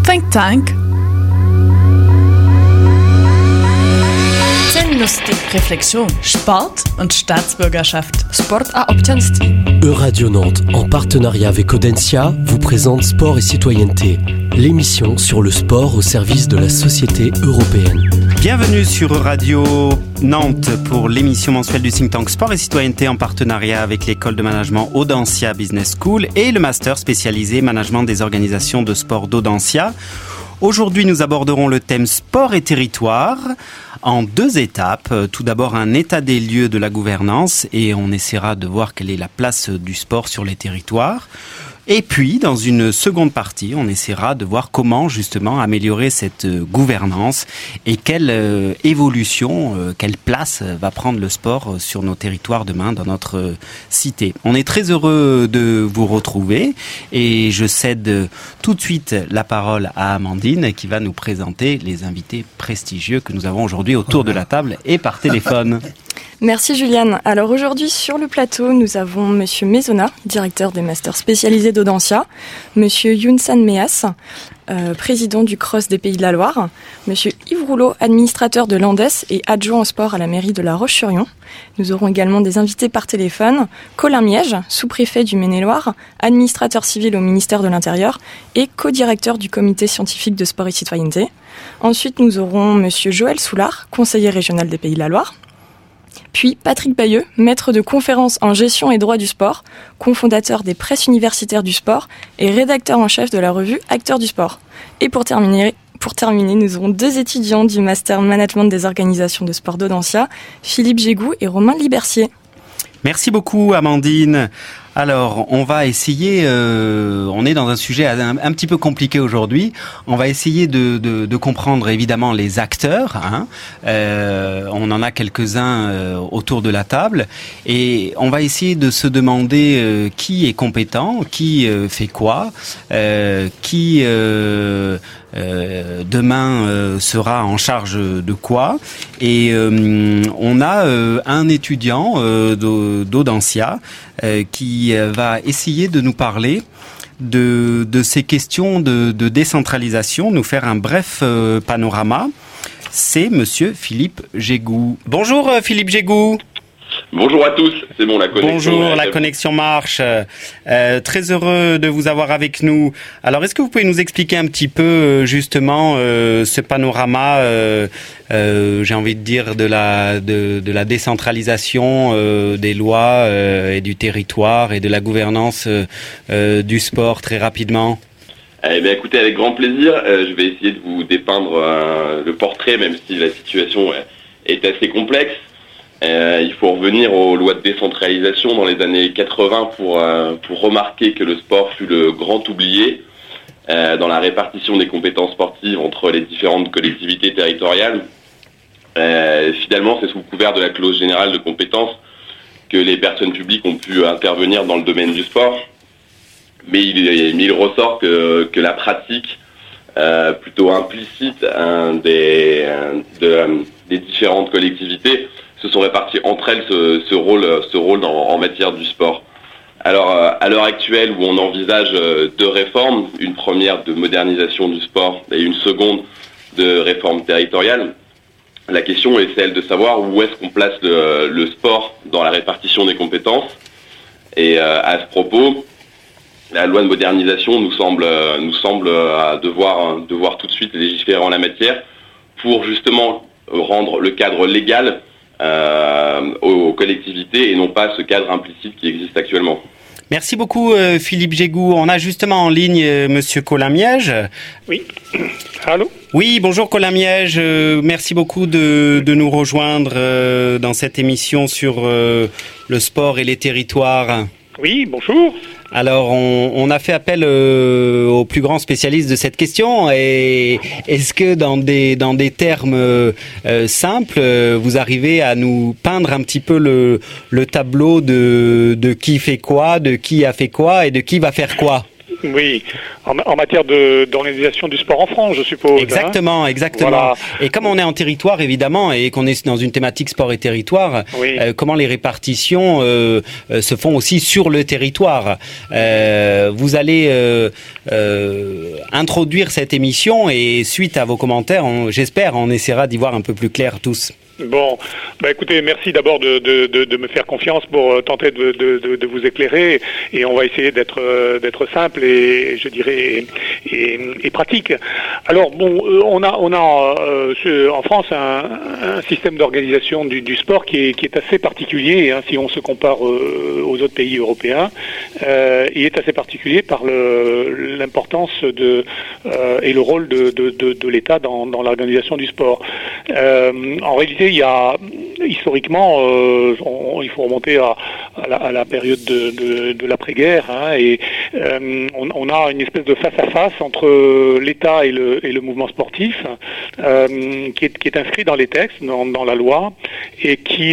Think Tank. Lustig, Reflexion, Sport und Staatsbürgerschaft, Sport à občanství. Euradio Nantes, en partenariat avec Audencia, vous présente Sport et Citoyenneté, l'émission sur le sport au service de la société européenne. Bienvenue sur Euradio Nantes pour l'émission mensuelle du think tank Sport et Citoyenneté en partenariat avec l'école de management Audencia Business School et le master spécialisé management des organisations de sport d'Audencia. Aujourd'hui, nous aborderons le thème sport et territoire en 2 étapes. Tout d'abord, un état des lieux de la gouvernance et on essaiera de voir quelle est la place du sport sur les territoires. Et puis, dans une seconde partie, on essaiera de voir comment justement améliorer cette gouvernance et quelle évolution, quelle place va prendre le sport sur nos territoires demain dans notre cité. On est très heureux de vous retrouver et je cède tout de suite la parole à Amandine qui va nous présenter les invités prestigieux que nous avons aujourd'hui autour de la table et par téléphone. Merci Juliane. Alors aujourd'hui sur le plateau, nous avons Monsieur Maisonna, directeur des masters spécialisés d'Audencia, Monsieur Younsan Meas, président du CROSS des Pays de la Loire, Monsieur Yves Rouleau, administrateur de l'Andes et adjoint au sport à la mairie de La Roche-sur-Yon. Nous aurons également des invités par téléphone, Colin Miège, sous-préfet du Maine-et-Loire, administrateur civil au ministère de l'Intérieur et co-directeur du comité scientifique de sport et citoyenneté. Ensuite, nous aurons Monsieur Joël Soulard, conseiller régional des Pays de la Loire. Puis Patrick Bayeux, maître de conférences en gestion et droit du sport, cofondateur des presses universitaires du sport et rédacteur en chef de la revue Acteurs du sport. Et pour terminer, nous aurons 2 étudiants du master management des organisations de sport d'Audencia, Philippe Gégou et Romain Libercier. Merci beaucoup Amandine. Alors, on va essayer, on est dans un sujet un petit peu compliqué aujourd'hui. On va essayer de comprendre évidemment les acteurs. On en a quelques-uns autour de la table. Et on va essayer de se demander qui est compétent, qui fait quoi, qui demain sera en charge de quoi. Et on a un étudiant d'Audencia qui va essayer de nous parler de ces questions de décentralisation, nous faire un bref panorama. C'est Monsieur Philippe Gégou. Bonjour Philippe Gégou. Bonjour à tous, c'est bon, la connexion. Bonjour, la connexion marche. Très heureux de vous avoir avec nous. Alors, est-ce que vous pouvez nous expliquer un petit peu justement ce panorama, j'ai envie de dire, de la décentralisation des lois et du territoire et de la gouvernance du sport très rapidement? Eh bien, écoutez, avec grand plaisir. Je vais essayer de vous dépeindre le portrait, même si la situation est assez complexe. Il faut revenir aux lois de décentralisation dans les années 80 pour remarquer que le sport fut le grand oublié dans la répartition des compétences sportives entre les différentes collectivités territoriales. Finalement, c'est sous couvert de la clause générale de compétences que les personnes publiques ont pu intervenir dans le domaine du sport. Mais il ressort que la pratique plutôt implicite des différentes collectivités se sont réparties entre elles ce rôle en matière du sport. Alors, à l'heure actuelle où on envisage 2 réformes, une première de modernisation du sport et une seconde de réforme territoriale, la question est celle de savoir où est-ce qu'on place le sport dans la répartition des compétences. Et à ce propos, la loi de modernisation nous semble devoir tout de suite légiférer en la matière pour justement rendre le cadre légal aux collectivités et non pas ce cadre implicite qui existe actuellement. Merci beaucoup Philippe Gégou. On a justement en ligne Monsieur Colin Miège. Oui. Allô ? Oui, bonjour Colin Miège. Merci beaucoup de nous rejoindre dans cette émission sur le sport et les territoires. Oui, bonjour. Alors, on a fait appel aux plus grands spécialistes de cette question. Et est-ce que dans des termes simples, vous arrivez à nous peindre un petit peu le tableau de qui fait quoi, de qui a fait quoi et de qui va faire quoi ? Oui, en matière d'organisation du sport en France, je suppose. Exactement. Voilà. Et comme on est en territoire, évidemment, et qu'on est dans une thématique sport et territoire, oui. Comment les répartitions se font aussi sur le territoire. Vous allez introduire cette émission et suite à vos commentaires, j'espère, on essaiera d'y voir un peu plus clair tous. Bon, écoutez, merci d'abord de me faire confiance pour tenter de vous éclairer, et on va essayer d'être simple et je dirais et pratique. Alors bon, on a en France un système d'organisation du sport qui est assez particulier, hein, si on se compare aux autres pays européens. Il est assez particulier par l'importance et le rôle de l'État dans l'organisation du sport. En réalité, il y a historiquement, il faut remonter à la période de l'après-guerre, hein, et on a une espèce de face-à-face entre l'État et le mouvement sportif, qui est inscrit dans les textes, dans la loi, et qui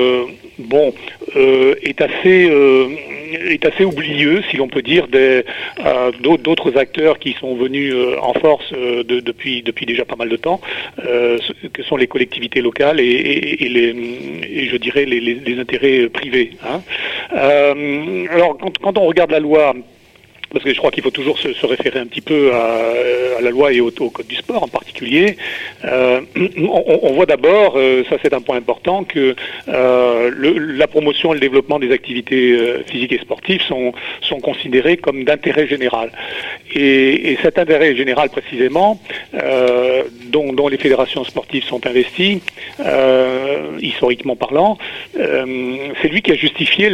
est assez oublieux, si l'on peut dire, d'autres acteurs qui sont venus en force depuis déjà pas mal de temps, que sont les collectivités locales et je dirais les intérêts privés. Hein. Alors quand on regarde la loi, parce que je crois qu'il faut toujours se référer un petit peu à la loi et au code du sport en particulier. On voit d'abord, ça c'est un point important, que la promotion et le développement des activités physiques et sportives sont considérés comme d'intérêt général. Et cet intérêt général précisément, dont les fédérations sportives sont investies, historiquement parlant, c'est lui qui a justifié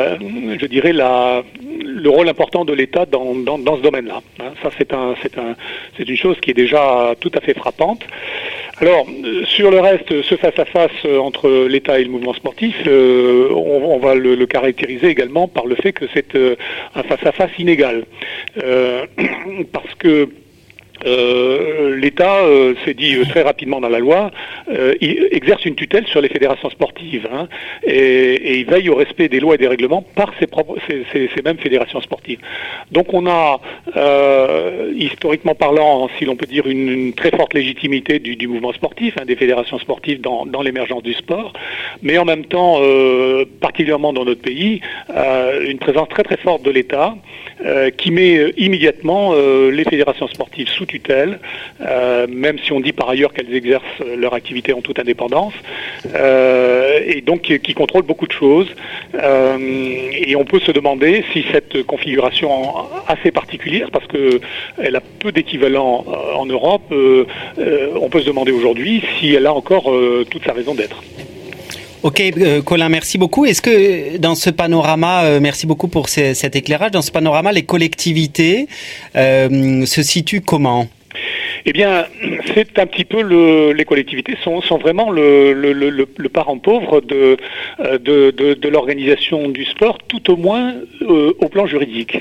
le rôle important de l'État dans ce domaine-là. Hein, ça, c'est une chose qui est déjà tout à fait frappante. Alors, sur le reste, ce face-à-face entre l'État et le mouvement sportif, on va le caractériser également par le fait que c'est un face-à-face inégal. Parce que l'État s'est dit très rapidement dans la loi, il exerce une tutelle sur les fédérations sportives, hein, et il veille au respect des lois et des règlements par ces mêmes fédérations sportives. Donc on a, historiquement parlant, si l'on peut dire, une très forte légitimité du mouvement sportif, hein, des fédérations sportives dans l'émergence du sport, mais en même temps, particulièrement dans notre pays, une présence très très forte de l'État qui met immédiatement les fédérations sportives sous tutelle, même si on dit par ailleurs qu'elles exercent leur activité en toute indépendance, et donc qui contrôle beaucoup de choses. Et on peut se demander si cette configuration assez particulière, parce qu'elle a peu d'équivalent en Europe, on peut se demander aujourd'hui si elle a encore toute sa raison d'être. Ok, Colin, merci beaucoup. Est-ce que dans ce panorama, merci beaucoup pour cet éclairage, dans ce panorama, les collectivités se situent comment ? Eh bien, c'est un petit peu les collectivités sont vraiment le parent pauvre de l'organisation du sport, tout au moins au plan juridique.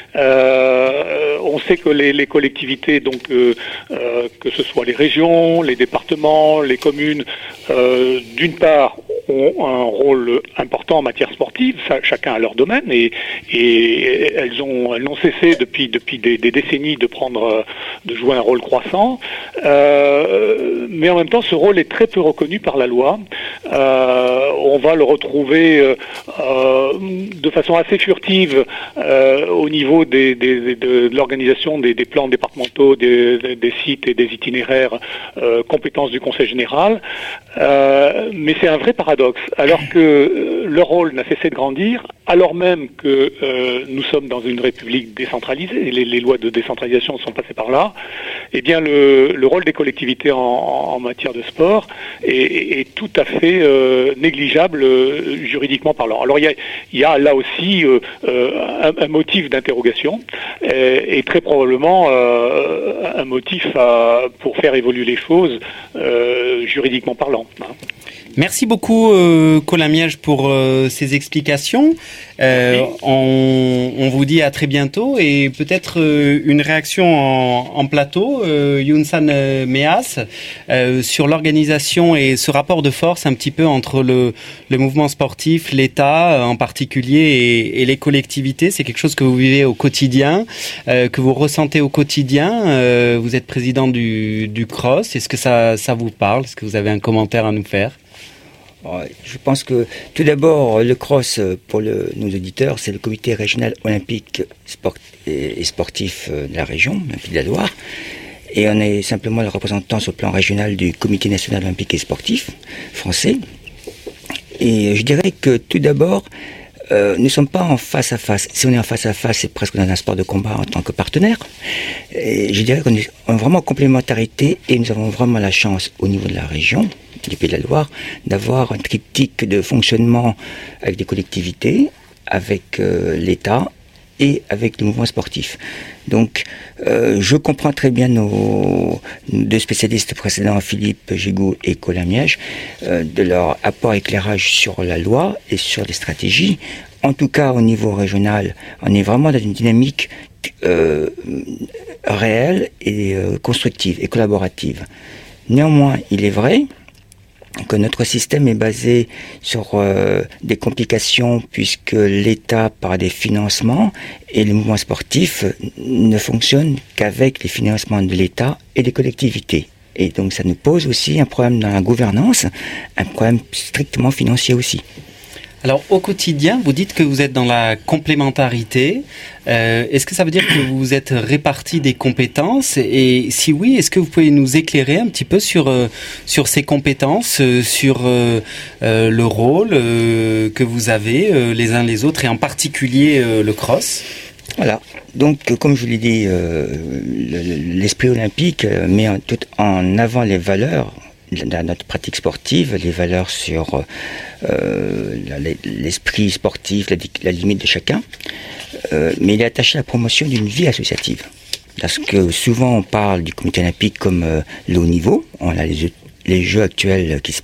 On sait que les collectivités, donc que ce soit les régions, les départements, les communes, d'une part ont un rôle important en matière sportive, chacun a leur domaine, et elles n'ont cessé depuis des décennies de jouer un rôle croissant, mais en même temps ce rôle est très peu reconnu par la loi. On va le retrouver de façon assez furtive au niveau de l'organisation des plans départementaux, des sites et des itinéraires, compétences du Conseil général, mais c'est un vrai paradoxe. Alors que leur rôle n'a cessé de grandir, alors même que nous sommes dans une république décentralisée, les lois de décentralisation sont passées par là, eh bien le rôle des collectivités en matière de sport est tout à fait négligeable juridiquement parlant. Alors il y a là aussi un motif d'interrogation et très probablement un motif pour faire évoluer les choses juridiquement parlant. Hein. Merci beaucoup Colin Miège pour ces explications. On vous dit à très bientôt et peut-être une réaction en plateau, Younsan Meas, sur l'organisation et ce rapport de force un petit peu entre le mouvement sportif, l'État en particulier et les collectivités. C'est quelque chose que vous vivez au quotidien, que vous ressentez au quotidien. Vous êtes président du CROSS. Est-ce que ça vous parle? Est-ce que vous avez un commentaire à nous faire? Je pense que tout d'abord, le CROSS, pour nos auditeurs, c'est le comité régional olympique et sportif de la région, du Pays de la Loire. Et on est simplement le représentant sur le plan régional du comité national olympique et sportif français. Et je dirais que tout d'abord, nous ne sommes pas en face à face. Si on est en face à face, c'est presque dans un sport de combat en tant que partenaire. Et je dirais qu'on est vraiment en complémentarité et nous avons vraiment la chance au niveau de la région, du Pays de la Loire, d'avoir un triptyque de fonctionnement avec des collectivités, avec l'État et avec le mouvement sportif. Donc, je comprends très bien nos deux spécialistes précédents, Philippe Gigou et Colin Miège, de leur apport éclairage sur la loi et sur les stratégies. En tout cas, au niveau régional, on est vraiment dans une dynamique réelle et constructive et collaborative. Néanmoins, il est vrai que notre système est basé sur des complications puisque l'État par des financements et le mouvement sportif ne fonctionne qu'avec les financements de l'État et des collectivités. Et donc ça nous pose aussi un problème dans la gouvernance, un problème strictement financier aussi. Alors au quotidien, vous dites que vous êtes dans la complémentarité. Est-ce que ça veut dire que vous êtes répartis des compétences? Et si oui, est-ce que vous pouvez nous éclairer un petit peu sur ces compétences, sur le rôle que vous avez les uns les autres et en particulier le CROSS? Voilà, donc comme je l'ai dit, l'esprit olympique met en avant les valeurs de notre pratique sportive, les valeurs sur l'esprit sportif, la limite de chacun, mais il est attaché à la promotion d'une vie associative. Parce que souvent on parle du comité olympique comme le haut niveau, on a les jeux actuels qui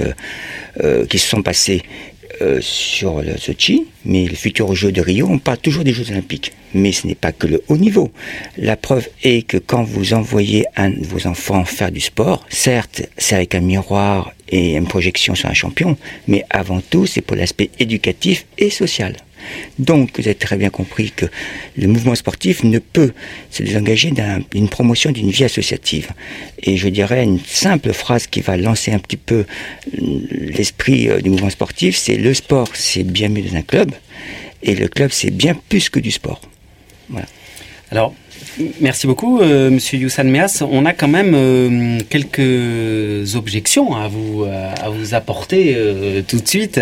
se sont passés sur le Sochi, mais les futurs Jeux de Rio, on parle toujours des Jeux Olympiques. Mais ce n'est pas que le haut niveau. La preuve est que quand vous envoyez un de vos enfants faire du sport, certes, c'est avec un miroir et une projection sur un champion, mais avant tout, c'est pour l'aspect éducatif et social. Donc, vous avez très bien compris que le mouvement sportif ne peut se désengager d'une promotion d'une vie associative. Et je dirais une simple phrase qui va lancer un petit peu l'esprit du mouvement sportif, c'est le sport, c'est bien mieux dans un club, et le club, c'est bien plus que du sport. Voilà. Alors, merci beaucoup, Monsieur Younsan Meas. On a quand même quelques objections à vous apporter tout de suite,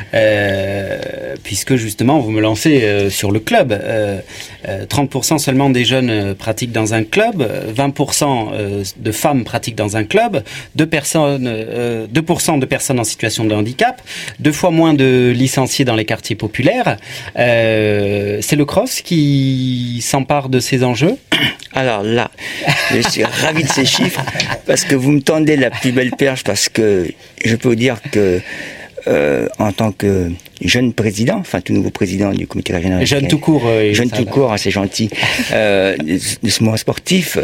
puisque justement vous me lancez sur le club. 30% seulement des jeunes pratiquent dans un club, 20% de femmes pratiquent dans un club, 2% de personnes en situation de handicap, 2 fois moins de licenciés dans les quartiers populaires. C'est le CROSS qui s'empare de ces enjeux? Alors là, je suis ravi de ces chiffres parce que vous me tendez la plus belle perche, parce que je peux vous dire que en tant que jeune président, enfin tout nouveau président du comité régional, jeune tout court, c'est gentil, de ce mouvement sportif,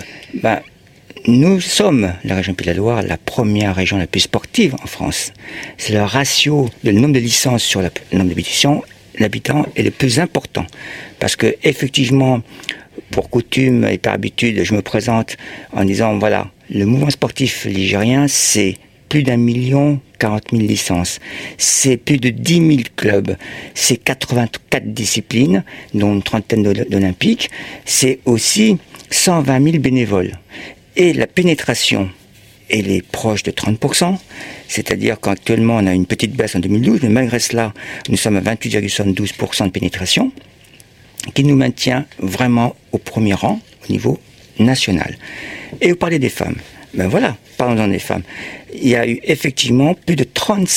nous sommes, la région Pays de la Loire, la première région la plus sportive en France. C'est le ratio, le nombre de licences sur le nombre d'habitants est le plus important, parce que effectivement, pour coutume et par habitude, je me présente en disant, voilà, le mouvement sportif ligérien, c'est plus d'1 040 000 licences, c'est plus de 10 000 clubs, c'est 84 disciplines, dont une trentaine d'olympiques, c'est aussi 120 000 bénévoles. Et la pénétration, elle est proche de 30%, c'est-à-dire qu'actuellement on a une petite baisse en 2012, mais malgré cela, nous sommes à 28,72% de pénétration, qui nous maintient vraiment au premier rang au niveau national. Et vous parlez des femmes. Ben voilà, parlons-en des femmes. Il y a eu effectivement plus de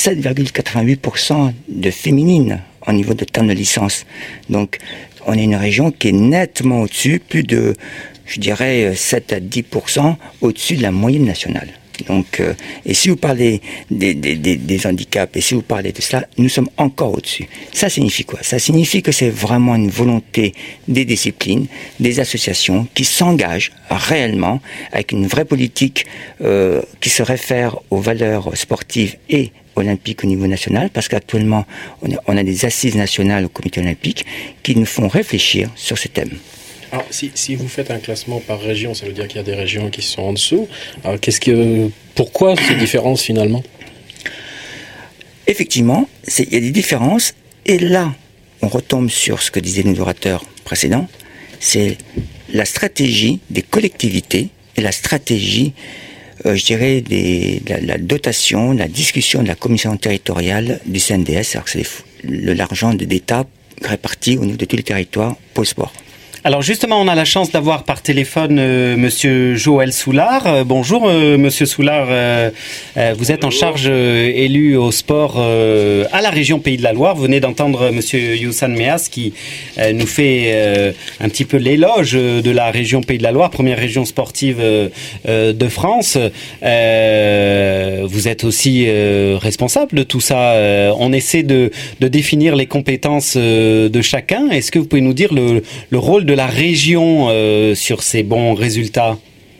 37,88% de féminines au niveau de termes de licence. Donc, on est une région qui est nettement au-dessus, plus de, je dirais, 7 à 10% au-dessus de la moyenne nationale. Donc, et si vous parlez des handicaps, et si vous parlez de cela, nous sommes encore au-dessus. Ça signifie quoi? Ça signifie que c'est vraiment une volonté des disciplines, des associations qui s'engagent réellement avec une vraie politique qui se réfère aux valeurs sportives et olympiques au niveau national, parce qu'actuellement, on a des assises nationales au comité olympique qui nous font réfléchir sur ces thèmes. Alors, si vous faites un classement par région, ça veut dire qu'il y a des régions qui sont en dessous. Alors, pourquoi ces différences finalement? Effectivement, il y a des différences. Et là, on retombe sur ce que disaient nos orateurs précédents. C'est la stratégie des collectivités et la stratégie, je dirais, de la dotation, de la discussion de la commission territoriale du CNDS. Alors que c'est l'argent d'État réparti au niveau de tous les territoires pour le sport. Alors justement, on a la chance d'avoir par téléphone Monsieur Joël Soulard. Bonjour Monsieur Soulard, vous êtes en charge élu au sport à la région Pays de la Loire. Vous venez d'entendre Monsieur Youssan Meas qui nous fait un petit peu l'éloge de la région Pays de la Loire, première région sportive de France. Vous êtes aussi responsable de tout ça. On essaie de définir les compétences de chacun. Est-ce que vous pouvez nous dire le rôle de la région sur ces bons résultats?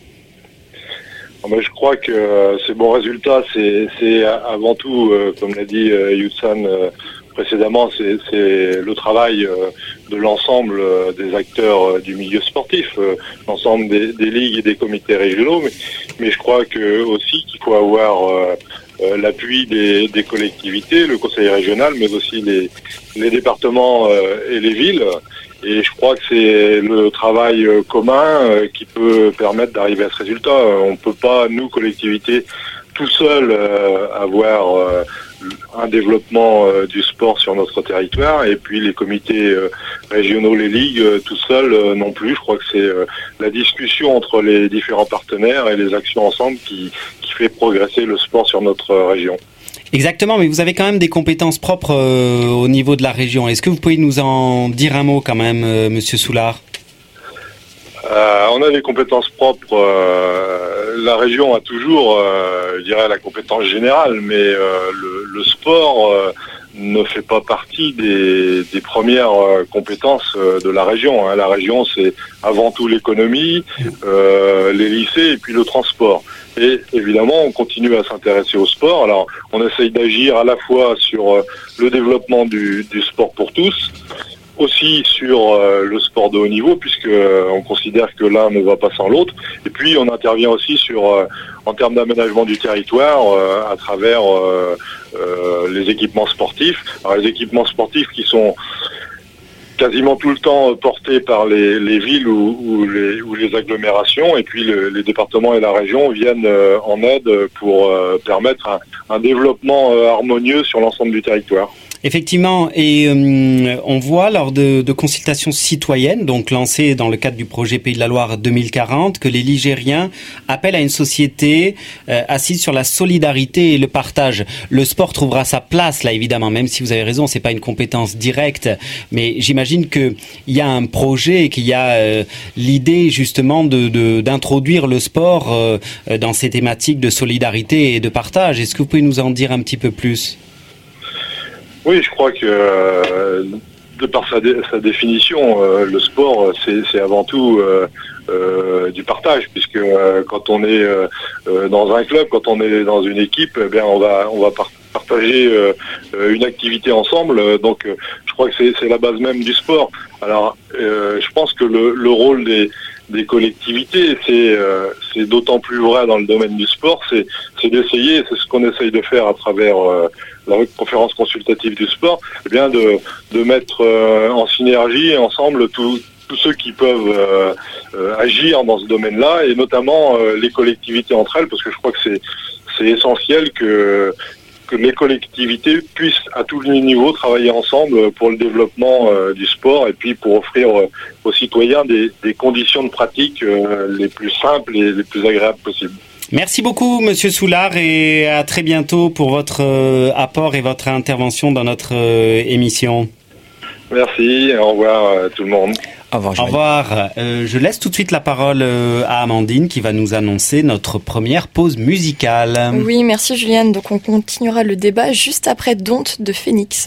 Je crois que ces bons résultats, c'est avant tout, comme l'a dit Youssan précédemment, c'est le travail de l'ensemble des acteurs du milieu sportif, l'ensemble des ligues et des comités régionaux, mais je crois que aussi qu'il faut avoir l'appui des collectivités, le conseil régional, mais aussi les départements et les villes. Et je crois que c'est le travail commun qui peut permettre d'arriver à ce résultat. On ne peut pas, nous, collectivités, tout seul avoir un développement du sport sur notre territoire, et puis les comités régionaux, les ligues, tout seuls non plus. Je crois que c'est la discussion entre les différents partenaires et les actions ensemble qui fait progresser le sport sur notre région. Exactement, mais vous avez quand même des compétences propres au niveau de la région. Est-ce que vous pouvez nous en dire un mot quand même, Monsieur Soulard? On a des compétences propres. La région a toujours, je dirais, la compétence générale, mais le sport ne fait pas partie des premières compétences de la région. La région, c'est avant tout l'économie, les lycées et puis le transport. Et évidemment, on continue à s'intéresser au sport. Alors, on essaye d'agir à la fois sur le développement du sport pour tous, aussi sur le sport de haut niveau, puisque on considère que l'un ne va pas sans l'autre. Et puis, on intervient aussi sur, en termes d'aménagement du territoire, à travers les équipements sportifs. Alors, les équipements sportifs qui sont quasiment tout le temps portés par les villes ou les agglomérations, et puis les départements et la région viennent en aide pour permettre un développement harmonieux sur l'ensemble du territoire. Effectivement, et on voit lors de consultations citoyennes, donc lancées dans le cadre du projet Pays de la Loire 2040, que les Ligériens appellent à une société assise sur la solidarité et le partage. Le sport trouvera sa place là, évidemment, même si vous avez raison, c'est pas une compétence directe, mais j'imagine qu'il y a un projet et qu'il y a l'idée justement d'introduire le sport dans ces thématiques de solidarité et de partage. Est-ce que vous pouvez nous en dire un petit peu plus ? Oui, je crois que de par sa définition, le sport, c'est avant tout du partage, puisque quand on est dans un club, quand on est dans une équipe, eh bien on va partager une activité ensemble. Donc, je crois que c'est la base même du sport. Alors, je pense que le rôle des collectivités, c'est d'autant plus vrai dans le domaine du sport, c'est d'essayer, c'est ce qu'on essaye de faire à travers la conférence consultative du sport, eh bien de mettre en synergie ensemble tous ceux qui peuvent agir dans ce domaine-là, et notamment les collectivités entre elles, parce que je crois que c'est essentiel que les collectivités puissent à tous les niveaux travailler ensemble pour le développement du sport, et puis pour offrir aux citoyens des conditions de pratique les plus simples et les plus agréables possibles. Merci beaucoup, Monsieur Soulard, et à très bientôt pour votre apport et votre intervention dans notre émission. Merci, au revoir tout le monde. Au revoir. Au revoir. Je laisse tout de suite la parole à Amandine qui va nous annoncer notre première pause musicale. Oui, merci Juliane. Donc on continuera le débat juste après Don't de Phoenix.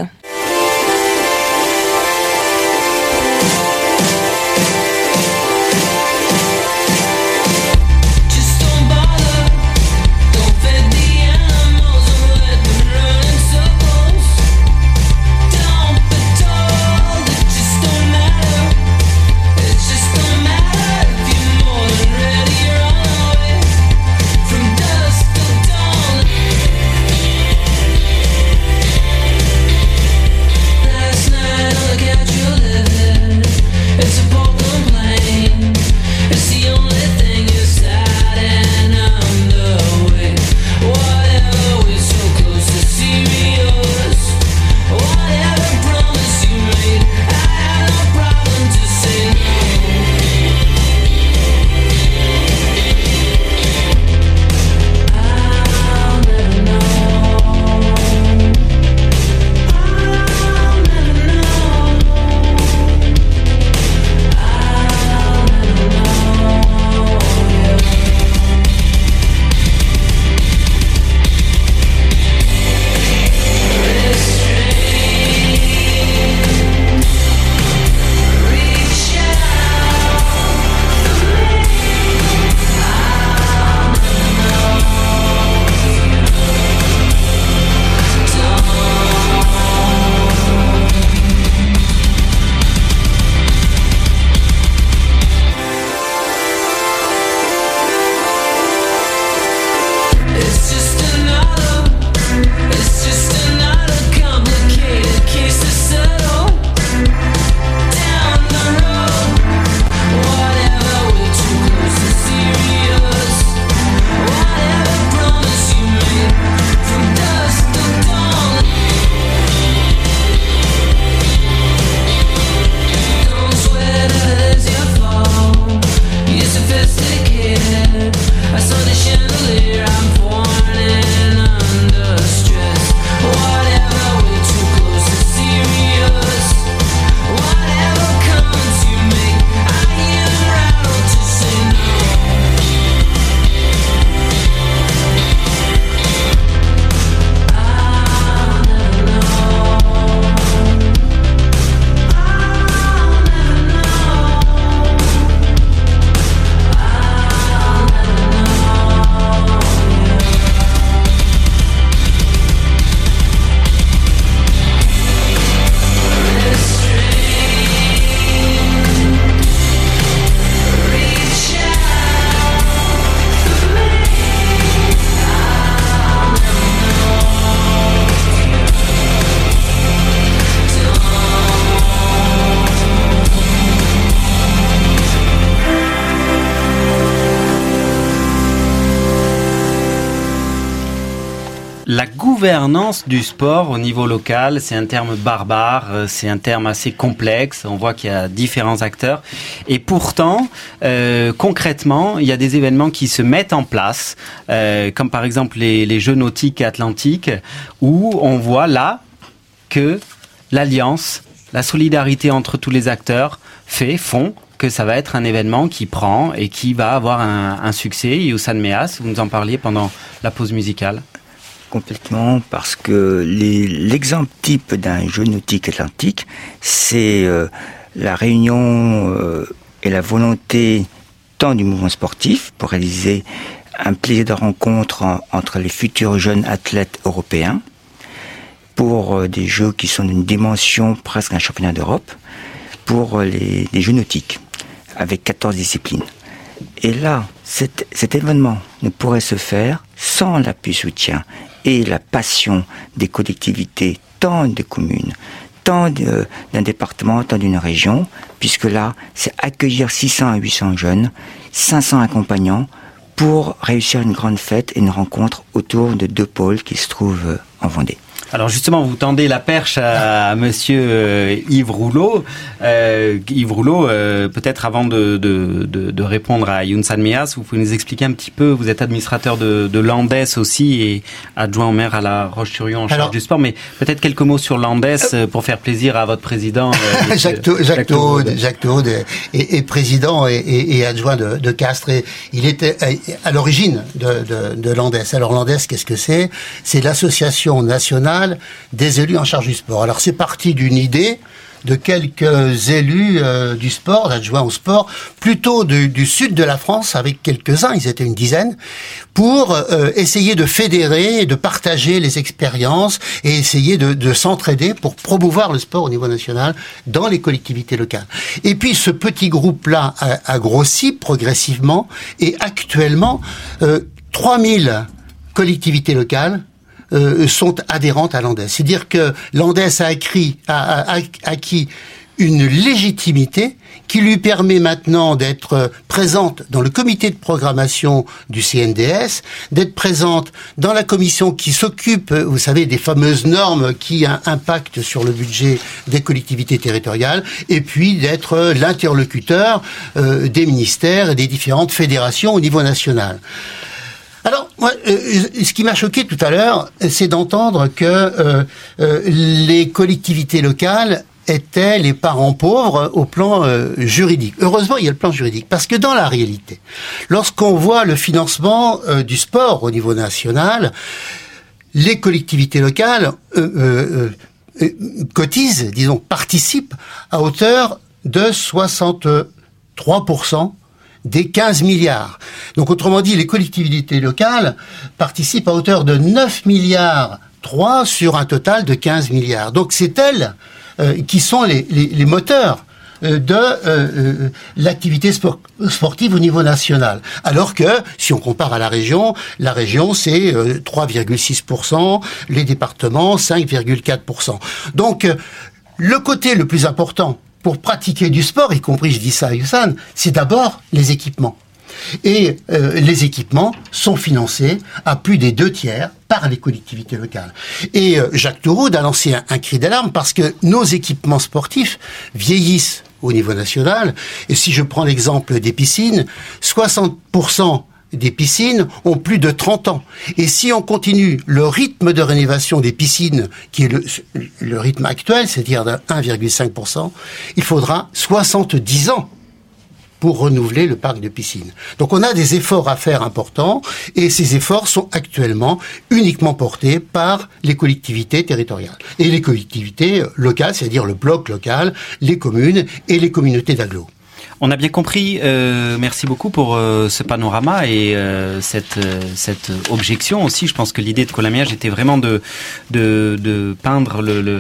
La gouvernance du sport au niveau local, c'est un terme barbare, c'est un terme assez complexe. On voit qu'il y a différents acteurs. Et pourtant, concrètement, il y a des événements qui se mettent en place, comme par exemple les Jeux nautiques et atlantiques, où on voit là que l'alliance, la solidarité entre tous les acteurs font que ça va être un événement qui prend et qui va avoir un succès. Youssan Meas, vous nous en parliez pendant la pause musicale. Complètement, parce que l'exemple type d'un jeu nautique atlantique, c'est la réunion et la volonté tant du mouvement sportif pour réaliser un plaisir de rencontre entre les futurs jeunes athlètes européens pour des jeux qui sont d'une dimension presque un championnat d'Europe, pour les jeux nautiques, avec 14 disciplines. Et là, cet événement ne pourrait se faire sans l'appui soutien et la passion des collectivités, tant des communes, tant d'un département, tant d'une région, puisque là, c'est accueillir 600 à 800 jeunes, 500 accompagnants, pour réussir une grande fête et une rencontre autour de 2 pôles qui se trouvent en Vendée. Alors justement, vous tendez la perche à monsieur Yves Rouleau. Yves Rouleau, peut-être avant de répondre à Younsan Meas, vous pouvez nous expliquer un petit peu, vous êtes administrateur de l'Andes aussi et adjoint au maire à La Roche-sur-Yon en charge du sport, mais peut-être quelques mots sur l'Andes pour faire plaisir à votre président. Jacques Taude est président et adjoint de Castres. Et il était à l'origine de l'Andes. Alors l'Andes, qu'est-ce que c'est ? C'est l'association nationale des élus en charge du sport. Alors c'est parti d'une idée de quelques élus du sport, d'adjoints au sport, plutôt du sud de la France, avec quelques-uns, ils étaient une dizaine, pour essayer de fédérer et de partager les expériences et essayer de s'entraider pour promouvoir le sport au niveau national dans les collectivités locales. Et puis ce petit groupe-là a grossi progressivement et actuellement 3000 collectivités locales sont adhérentes à l'Andes. C'est-à-dire que l'Andes a acquis une légitimité qui lui permet maintenant d'être présente dans le comité de programmation du CNDS, d'être présente dans la commission qui s'occupe, vous savez, des fameuses normes qui impactent sur le budget des collectivités territoriales, et puis d'être l'interlocuteur des ministères et des différentes fédérations au niveau national. Alors, moi, ce qui m'a choqué tout à l'heure, c'est d'entendre que les collectivités locales étaient les parents pauvres au plan juridique. Heureusement, il y a le plan juridique, parce que dans la réalité, lorsqu'on voit le financement du sport au niveau national, les collectivités locales cotisent, disons, participent à hauteur de 63% des 15 milliards. Donc, autrement dit, les collectivités locales participent à hauteur de 9 milliards 3 sur un total de 15 milliards. Donc, c'est elles qui sont les moteurs de l'activité sportive au niveau national. Alors que, si on compare à la région c'est 3,6%, les départements 5,4%. Donc, le côté le plus important pour pratiquer du sport, y compris, je dis ça à Younsan, c'est d'abord les équipements. Et les équipements sont financés à plus des 2/3 par les collectivités locales. Et Jacques Taude a lancé un cri d'alarme parce que nos équipements sportifs vieillissent au niveau national. Et si je prends l'exemple des piscines, 60% des piscines ont plus de 30 ans. Et si on continue le rythme de rénovation des piscines, qui est le rythme actuel, c'est-à-dire de 1,5%, il faudra 70 ans pour renouveler le parc de piscines. Donc on a des efforts à faire importants, et ces efforts sont actuellement uniquement portés par les collectivités territoriales. Et les collectivités locales, c'est-à-dire le bloc local, les communes et les communautés d'agglo. On a bien compris. Merci beaucoup pour ce panorama et cette objection aussi. Je pense que l'idée de Colamiage était vraiment de peindre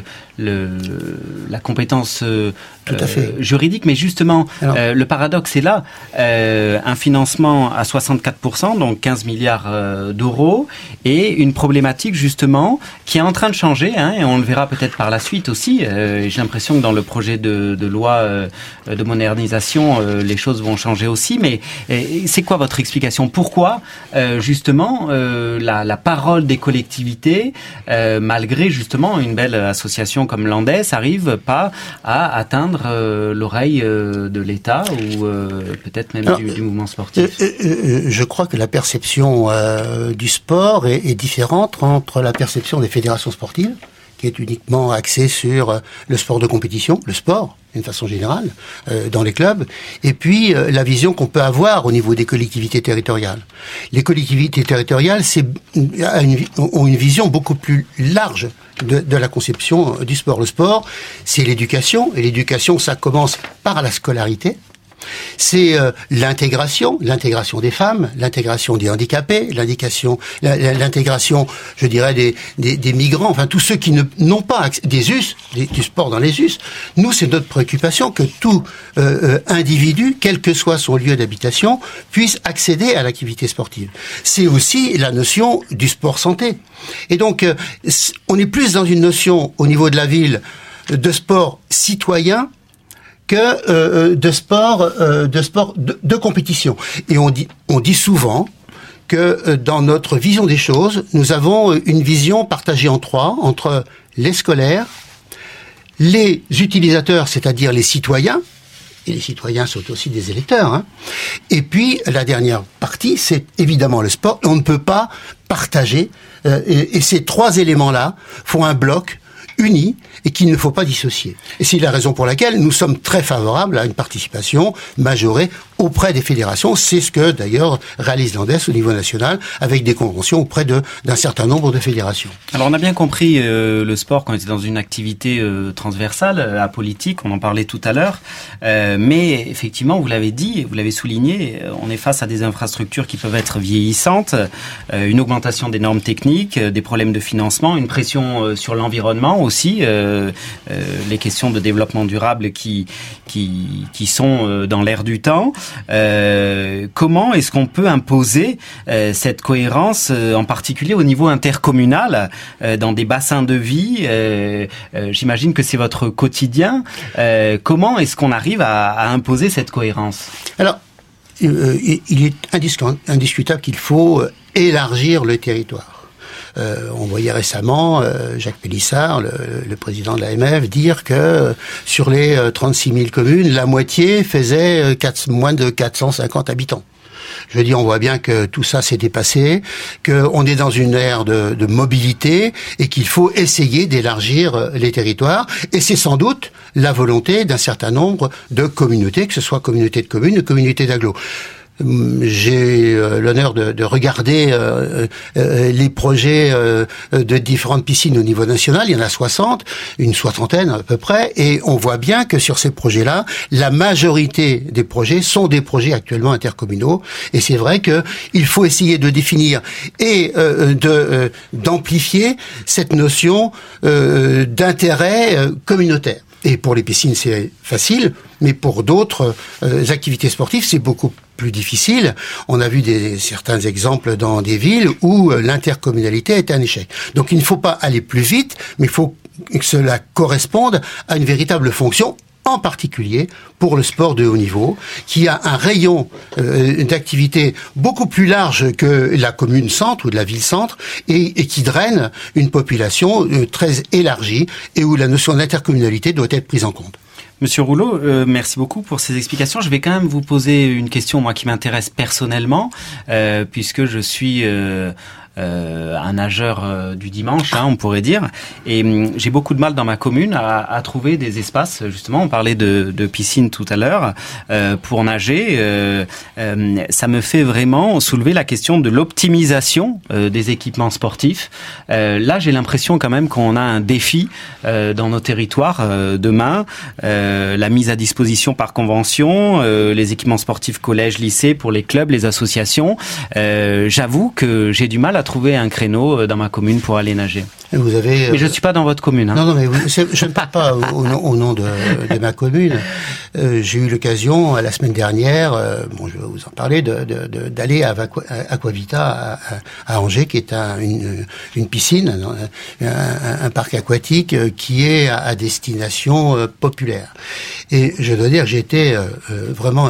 la compétence juridique, mais justement, le paradoxe est là. Un financement à 64%, donc 15 milliards d'euros, et une problématique justement qui est en train de changer, et on le verra peut-être par la suite aussi. J'ai l'impression que dans le projet de loi de modernisation, les choses vont changer aussi, mais c'est quoi votre explication ? Pourquoi justement la parole des collectivités, malgré justement une belle association comme l'Andes, arrive pas à atteindre l'oreille de l'État ou peut-être même du mouvement sportif? Je crois que la perception du sport est différente entre la perception des fédérations sportives, qui est uniquement axée sur le sport de compétition, le sport, d'une façon générale, dans les clubs, et puis la vision qu'on peut avoir au niveau des collectivités territoriales. Les collectivités territoriales ont une vision beaucoup plus large de la conception du sport. Le sport, c'est l'éducation, et l'éducation, ça commence par la scolarité. C'est l'intégration des femmes, l'intégration des handicapés, l'intégration, je dirais, des migrants, enfin tous ceux qui n'ont pas des us, du sport dans les us. Nous, c'est notre préoccupation que tout individu, quel que soit son lieu d'habitation, puisse accéder à l'activité sportive. C'est aussi la notion du sport santé. Et donc, on est plus dans une notion au niveau de la ville de sport citoyen que de sport de compétition. Et on dit souvent que dans notre vision des choses, nous avons une vision partagée en trois, entre les scolaires, les utilisateurs, c'est-à-dire les citoyens, et les citoyens sont aussi des électeurs, hein. Et puis, la dernière partie, c'est évidemment le sport. On ne peut pas partager, et ces trois éléments-là font un bloc uni et qu'il ne faut pas dissocier. Et c'est la raison pour laquelle nous sommes très favorables à une participation majorée auprès des fédérations. C'est ce que, d'ailleurs, réalise l'Andes au niveau national, avec des conventions auprès d'un certain nombre de fédérations. Alors, on a bien compris le sport quand on était dans une activité transversale, apolitique, on en parlait tout à l'heure. Mais effectivement, vous l'avez dit, vous l'avez souligné, on est face à des infrastructures qui peuvent être vieillissantes, une augmentation des normes techniques, des problèmes de financement, une pression sur l'environnement aussi, les questions de développement durable qui sont dans l'air du temps. Comment est-ce qu'on peut imposer cette cohérence, en particulier au niveau intercommunal, dans des bassins de vie? J'imagine que c'est votre quotidien. Comment est-ce qu'on arrive à imposer cette cohérence? Alors, il est indiscutable qu'il faut élargir le territoire. On voyait récemment Jacques Pélissard, le président de l'AMF, dire que sur les 36 000 communes, la moitié faisait moins de 450 habitants. Je veux dire, on voit bien que tout ça s'est dépassé, qu'on est dans une ère de mobilité et qu'il faut essayer d'élargir les territoires. Et c'est sans doute la volonté d'un certain nombre de communautés, que ce soit communauté de communes ou communauté d'agglo. J'ai l'honneur de regarder les projets de différentes piscines au niveau national. Il y en a 60, une soixantaine à peu près, et on voit bien que sur ces projets-là, la majorité des projets sont des projets actuellement intercommunaux. Et c'est vrai que il faut essayer de définir et d'amplifier cette notion d'intérêt communautaire. Et pour les piscines, c'est facile, mais pour d'autres activités sportives, c'est beaucoup plus difficile. On a vu certains exemples dans des villes où l'intercommunalité est un échec. Donc il ne faut pas aller plus vite, mais il faut que cela corresponde à une véritable fonction, en particulier pour le sport de haut niveau, qui a un rayon d'activité beaucoup plus large que la commune centre ou de la ville centre, et qui draine une population très élargie, et où la notion d'intercommunalité doit être prise en compte. Monsieur Rouleau, merci beaucoup pour ces explications. Je vais quand même vous poser une question, moi, qui m'intéresse personnellement, puisque je suis un nageur du dimanche, hein, on pourrait dire, et j'ai beaucoup de mal dans ma commune à trouver des espaces. Justement, on parlait de piscine tout à l'heure, pour nager. Ça me fait vraiment soulever la question de l'optimisation des équipements sportifs. Là, j'ai l'impression quand même qu'on a un défi dans nos territoires demain. La mise à disposition par convention, les équipements sportifs collèges, lycées, pour les clubs, les associations. J'avoue que j'ai du mal à trouver un créneau dans ma commune pour aller nager. Vous avez, mais je ne suis pas dans votre commune. Hein. Non, mais je ne parle pas au nom de ma commune. J'ai eu l'occasion, la semaine dernière, je vais vous en parler, d'aller à Aquavita à Angers, qui est une piscine, un parc aquatique qui est à destination populaire. Et je dois dire que j'ai été vraiment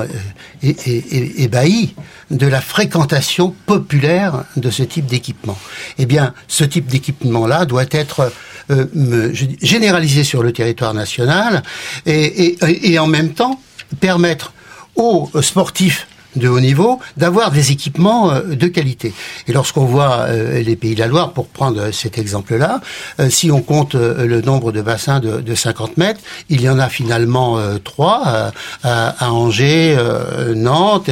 ébahi de la fréquentation populaire de ce type d'équipement. Eh bien, ce type d'équipement-là doit être généralisé sur le territoire national et en même temps permettre aux sportifs de haut niveau d'avoir des équipements de qualité. Et lorsqu'on voit les Pays de la Loire, pour prendre cet exemple-là, si on compte le nombre de bassins de 50 mètres, il y en a finalement 3 à Angers, Nantes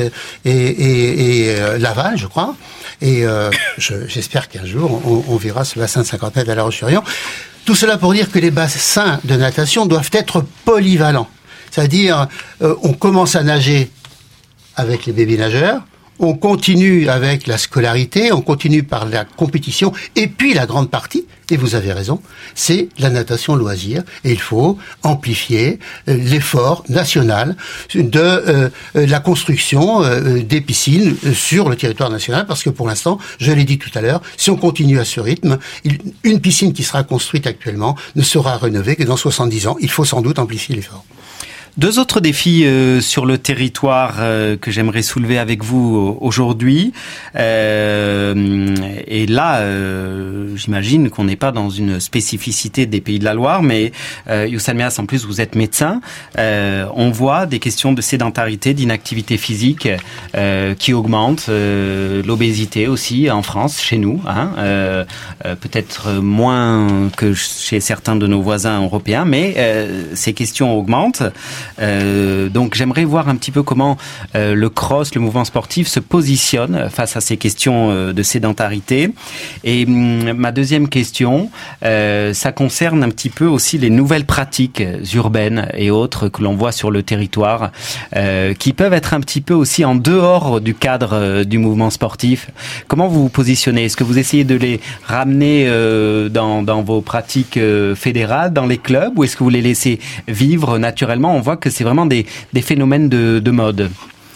et Laval, je crois. Et j'espère qu'un jour on verra ce bassin de 50 mètres à La Roche-sur-Yon. Tout cela pour dire que les bassins de natation doivent être polyvalents. C'est-à-dire, on commence à nager avec les bébés nageurs, on continue avec la scolarité, on continue par la compétition, et puis la grande partie, et vous avez raison, c'est la natation loisir, et il faut amplifier l'effort national de la construction des piscines sur le territoire national, parce que pour l'instant, je l'ai dit tout à l'heure, si on continue à ce rythme, une piscine qui sera construite actuellement ne sera rénovée que dans 70 ans. Il faut sans doute amplifier l'effort. Deux autres défis sur le territoire que j'aimerais soulever avec vous aujourd'hui. Et là, j'imagine qu'on n'est pas dans une spécificité des Pays de la Loire, mais Younsan Meas, en plus, vous êtes médecin. On voit des questions de sédentarité, d'inactivité physique qui augmentent, l'obésité aussi en France, chez nous, peut-être moins que chez certains de nos voisins européens, mais ces questions augmentent. Donc j'aimerais voir un petit peu comment le cross, le mouvement sportif, se positionne face à ces questions de sédentarité. Et ma deuxième question, ça concerne un petit peu aussi les nouvelles pratiques urbaines et autres que l'on voit sur le territoire, qui peuvent être un petit peu aussi en dehors du cadre du mouvement sportif. Comment vous vous positionnez? Est-ce que vous essayez de les ramener dans vos pratiques fédérales, dans les clubs, ou est-ce que vous les laissez vivre naturellement? On voit que c'est vraiment des phénomènes de mode.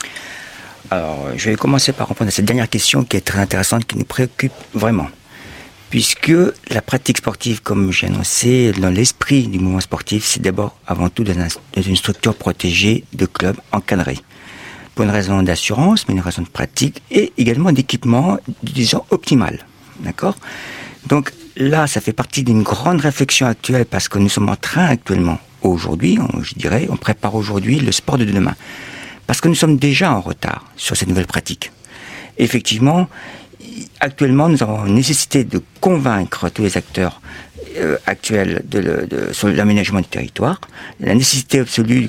Alors, je vais commencer par répondre à cette dernière question qui est très intéressante, qui nous préoccupe vraiment. Puisque la pratique sportive, comme j'ai annoncé, dans l'esprit du mouvement sportif, c'est d'abord, avant tout, dans une structure protégée de clubs encadrés. Pour une raison d'assurance, mais une raison de pratique, et également d'équipement, disons, optimal. D'accord ? Donc là, ça fait partie d'une grande réflexion actuelle, parce que nous sommes en train actuellement, aujourd'hui, on prépare aujourd'hui le sport de demain. Parce que nous sommes déjà en retard sur cette nouvelle pratique. Effectivement, actuellement, nous avons nécessité de convaincre tous les acteurs actuels sur l'aménagement du territoire, la nécessité absolue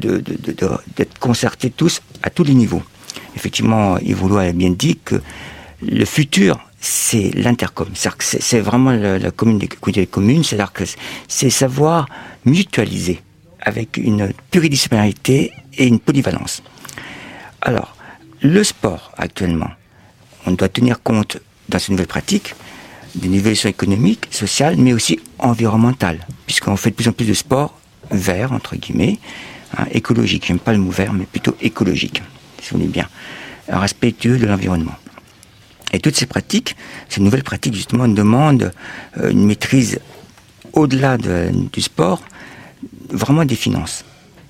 d'être concertés tous à tous les niveaux. Effectivement, Yves Rouleau a bien dit que le futur, c'est l'intercom. C'est-à-dire que c'est vraiment la commune des communes, c'est-à-dire que c'est savoir mutualiser avec une pluridisciplinarité et une polyvalence. Alors, le sport, actuellement, on doit tenir compte, dans ces nouvelles pratiques, des évolutions économiques, sociales, mais aussi environnementales, puisqu'on fait de plus en plus de sport vert, entre guillemets, écologique. J'aime pas le mot vert, mais plutôt écologique, si vous voulez bien, respectueux de l'environnement. Et toutes ces pratiques, ces nouvelles pratiques, justement, demandent une maîtrise au-delà du sport, vraiment des finances.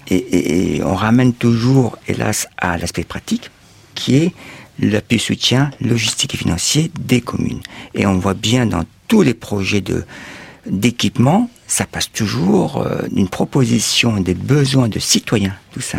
Et on ramène toujours, hélas, à l'aspect pratique, qui est l'appui soutien logistique et financier des communes. Et on voit bien dans tous les projets d'équipement, ça passe toujours d'une proposition des besoins de citoyens,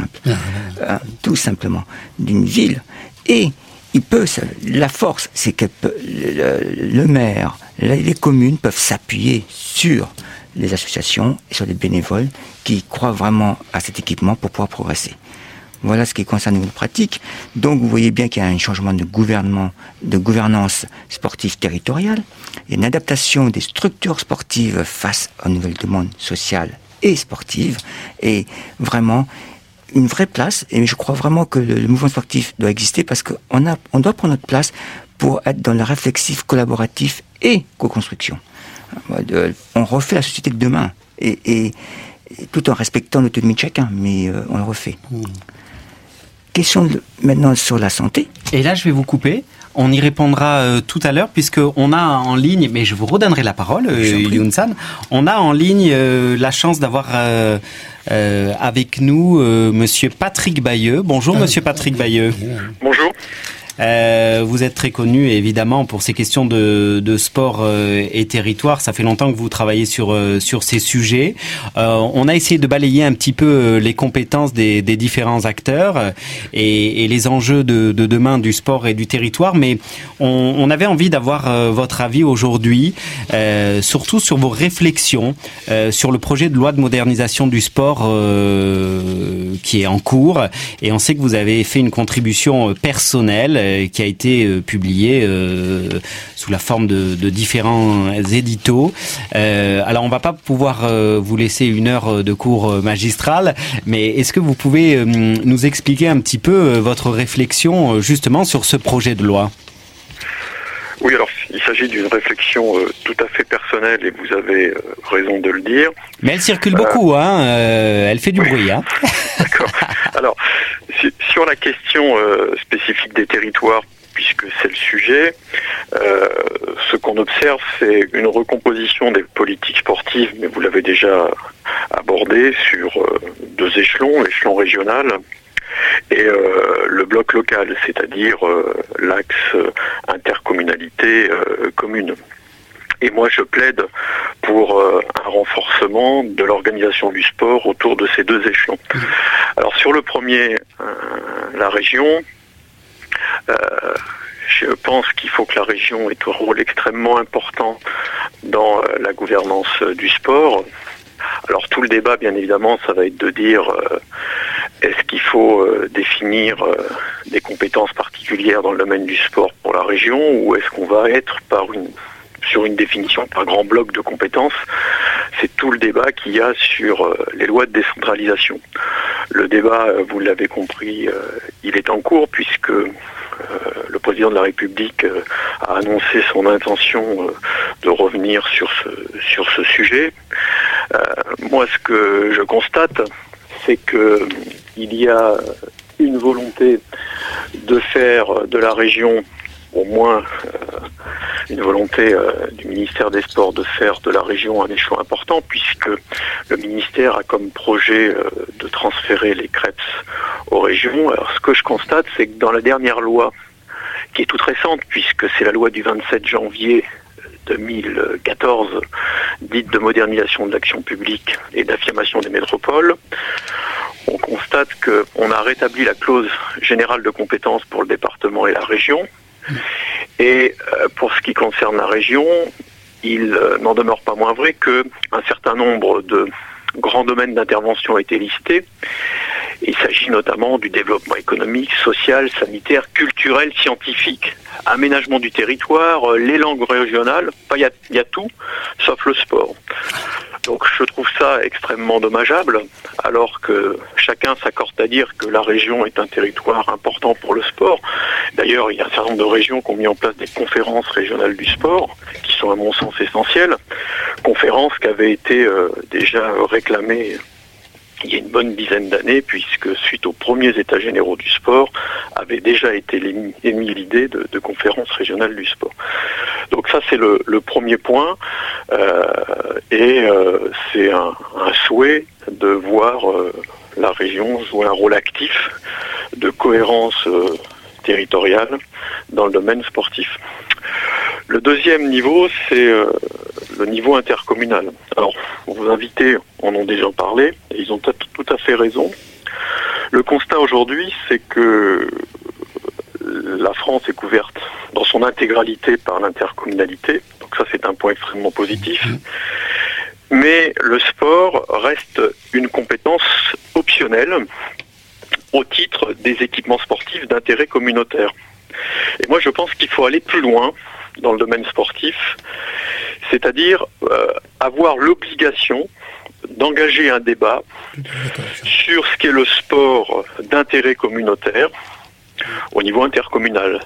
tout simplement, d'une ville. Et la force, c'est que le maire, les communes peuvent s'appuyer sur les associations et sur les bénévoles qui croient vraiment à cet équipement pour pouvoir progresser. Voilà ce qui concerne les pratiques. Donc vous voyez bien qu'il y a un changement de gouvernance sportive territoriale, il y a une adaptation des structures sportives face aux nouvelles demandes sociales et sportives, et vraiment une vraie place. Et je crois vraiment que le mouvement sportif doit exister parce qu'on doit prendre notre place pour être dans le réflexif collaboratif et co-construction. On refait la société de demain, et tout en respectant l'autonomie de chacun, mais on le refait. Question maintenant sur la santé. Et là, je vais vous couper. On y répondra tout à l'heure, puisqu'on a en ligne, mais je vous redonnerai la parole, Younsan. On a en ligne la chance d'avoir avec nous Monsieur Patrick Bayeux. Bonjour, Monsieur Patrick Bayeux. Bonjour. Vous êtes très connu évidemment pour ces questions de sport et territoire. Ça fait longtemps que vous travaillez sur ces sujets. On a essayé de balayer un petit peu les compétences des différents acteurs et les enjeux de demain du sport et du territoire, mais on avait envie d'avoir votre avis aujourd'hui, surtout sur vos réflexions sur le projet de loi de modernisation du sport qui est en cours, et on sait que vous avez fait une contribution personnelle qui a été publié sous la forme de différents éditos. Alors on va pas pouvoir vous laisser une heure de cours magistral, mais est-ce que vous pouvez nous expliquer un petit peu votre réflexion justement sur ce projet de loi ? Oui, alors il s'agit d'une réflexion tout à fait personnelle, et vous avez raison de le dire. Mais elle circule beaucoup, elle fait du bruit. D'accord. Alors, sur la question spécifique des territoires, puisque c'est le sujet. Ce qu'on observe, c'est une recomposition des politiques sportives, mais vous l'avez déjà abordé, sur deux échelons, l'échelon régional et le bloc local, c'est-à-dire l'axe intercommunalité commune. Et moi, je plaide pour un renforcement de l'organisation du sport autour de ces deux échelons. Alors sur le premier, la région, je pense qu'il faut que la région ait un rôle extrêmement important dans la gouvernance du sport. Alors tout le débat, bien évidemment, ça va être de dire est-ce qu'il faut définir des compétences particulières dans le domaine du sport pour la région, ou est-ce qu'on va être sur une définition par grand bloc de compétences. C'est tout le débat qu'il y a sur les lois de décentralisation. Le débat, vous l'avez compris, il est en cours puisque le président de la République a annoncé son intention de revenir sur ce sujet. Moi, ce que je constate, c'est qu'il y a une volonté de faire de la région, au moins une volonté du ministère des Sports de faire de la région un échelon important, puisque le ministère a comme projet de transférer les CREPS aux régions. Alors ce que je constate, c'est que dans la dernière loi, qui est toute récente, puisque c'est la loi du 27 janvier 2014, dite de modernisation de l'action publique et d'affirmation des métropoles, on constate qu'on a rétabli la clause générale de compétence pour le département et la région. Et pour ce qui concerne la région, il n'en demeure pas moins vrai qu'un certain nombre de grands domaines d'intervention ont été listés. Il s'agit notamment du développement économique, social, sanitaire, culturel, scientifique, aménagement du territoire, les langues régionales, il y a tout, sauf le sport. Donc je trouve ça extrêmement dommageable, alors que chacun s'accorde à dire que la région est un territoire important pour le sport. D'ailleurs, il y a un certain nombre de régions qui ont mis en place des conférences régionales du sport, qui sont à mon sens essentielles. Conférences qui avaient été déjà réclamées il y a une bonne dizaine d'années, puisque suite aux premiers états généraux du sport, avait déjà été émis l'idée de conférences régionales du sport. Donc ça, c'est le premier point, et c'est un souhait de voir la région jouer un rôle actif de cohérence territoriale dans le domaine sportif. Le deuxième niveau, c'est le niveau intercommunal. Alors, vos invités en ont déjà parlé, et ils ont tout à fait raison. Le constat aujourd'hui, c'est que la France est couverte dans son intégralité par l'intercommunalité, donc ça c'est un point extrêmement positif. Mais le sport reste une compétence optionnelle au titre des équipements sportifs d'intérêt communautaire. Et moi je pense qu'il faut aller plus loin dans le domaine sportif, c'est-à-dire avoir l'obligation d'engager un débat sur ce qu'est le sport d'intérêt communautaire au niveau intercommunal.